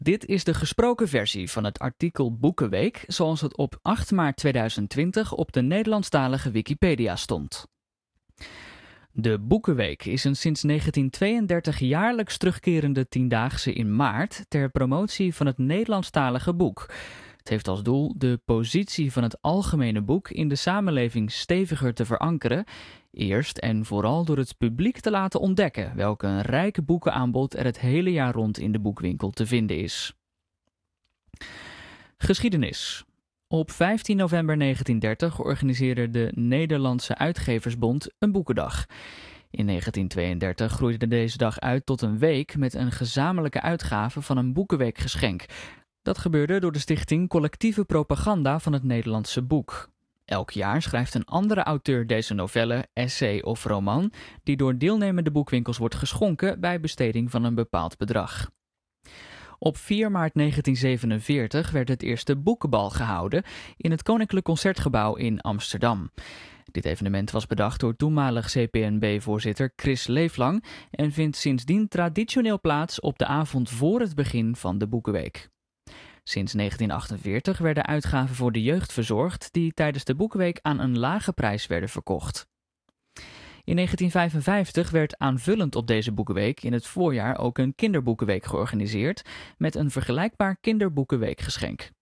Dit is de gesproken versie van het artikel Boekenweek zoals het op 8 maart 2020 op de Nederlandstalige Wikipedia stond. De Boekenweek is een sinds 1932 jaarlijks terugkerende tiendaagse in maart ter promotie van het Nederlandstalige boek. Het heeft als doel de positie van het algemene boek in de samenleving steviger te verankeren, eerst en vooral door het publiek te laten ontdekken welk een rijk boekenaanbod er het hele jaar rond in de boekwinkel te vinden is. Geschiedenis. Op 15 november 1930 organiseerde de Nederlandse Uitgeversbond een boekendag. In 1932 groeide deze dag uit tot een week met een gezamenlijke uitgave van een boekenweekgeschenk. Dat gebeurde door de stichting Collectieve Propaganda van het Nederlandse Boek. Elk jaar schrijft een andere auteur deze novelle, essay of roman, die door deelnemende boekwinkels wordt geschonken bij besteding van een bepaald bedrag. Op 4 maart 1947 werd het eerste boekenbal gehouden in het Koninklijk Concertgebouw in Amsterdam. Dit evenement was bedacht door toenmalig CPNB-voorzitter Chris Leeflang en vindt sindsdien traditioneel plaats op de avond voor het begin van de Boekenweek. Sinds 1948 werden uitgaven voor de jeugd verzorgd die tijdens de Boekenweek aan een lage prijs werden verkocht. In 1955 werd aanvullend op deze Boekenweek in het voorjaar ook een kinderboekenweek georganiseerd met een vergelijkbaar kinderboekenweekgeschenk.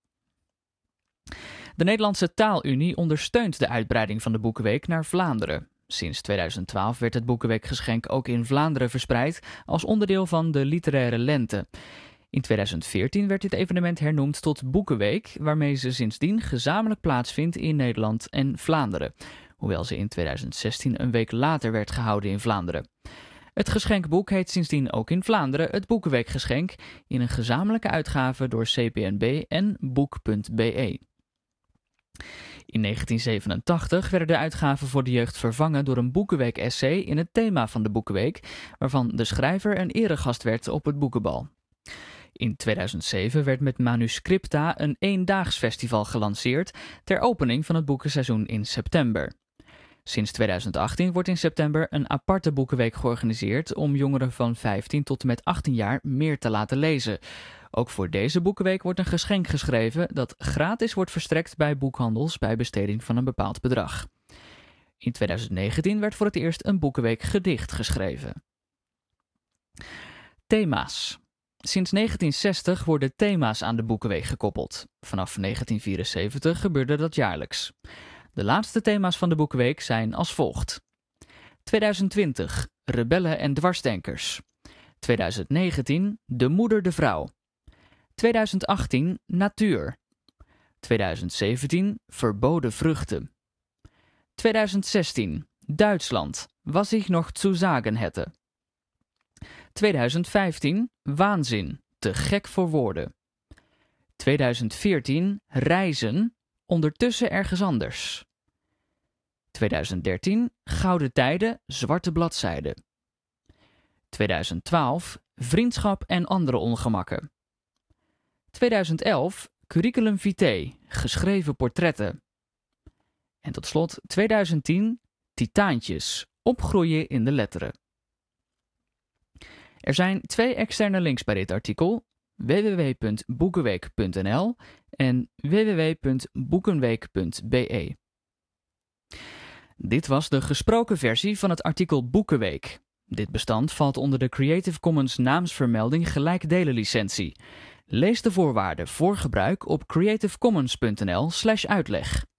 De Nederlandse Taalunie ondersteunt de uitbreiding van de Boekenweek naar Vlaanderen. Sinds 2012 werd het Boekenweekgeschenk ook in Vlaanderen verspreid als onderdeel van de literaire lente. In 2014 werd dit evenement hernoemd tot Boekenweek, waarmee ze sindsdien gezamenlijk plaatsvindt in Nederland en Vlaanderen, hoewel ze in 2016 een week later werd gehouden in Vlaanderen. Het geschenkboek heet sindsdien ook in Vlaanderen het Boekenweekgeschenk in een gezamenlijke uitgave door CPNB en Boek.be. In 1987 werden de uitgaven voor de jeugd vervangen door een Boekenweek-essay in het thema van de Boekenweek, waarvan de schrijver een eregast werd op het boekenbal. In 2007 werd met Manuscripta een eendaags festival gelanceerd ter opening van het boekenseizoen in september. Sinds 2018 wordt in september een aparte boekenweek georganiseerd om jongeren van 15 tot en met 18 jaar meer te laten lezen. Ook voor deze boekenweek wordt een geschenk geschreven dat gratis wordt verstrekt bij boekhandels bij besteding van een bepaald bedrag. In 2019 werd voor het eerst een boekenweek gedicht geschreven. Thema's. Sinds 1960 worden thema's aan de Boekenweek gekoppeld. Vanaf 1974 gebeurde dat jaarlijks. De laatste thema's van de Boekenweek zijn als volgt. 2020, rebellen en dwarsdenkers. 2019, de moeder de vrouw. 2018, natuur. 2017, verboden vruchten. 2016, Duitsland, was ich noch zu sagen hätte. 2015, waanzin, te gek voor woorden. 2014, reizen, ondertussen ergens anders. 2013, gouden tijden, zwarte bladzijden. 2012, vriendschap en andere ongemakken. 2011, curriculum vitae, geschreven portretten. En tot slot 2010, titaantjes, opgroeien in de letteren. Er zijn 2 externe links bij dit artikel, www.boekenweek.nl en www.boekenweek.be. Dit was de gesproken versie van het artikel Boekenweek. Dit bestand valt onder de Creative Commons naamsvermelding gelijkdelenlicentie. Lees de voorwaarden voor gebruik op creativecommons.nl/uitleg.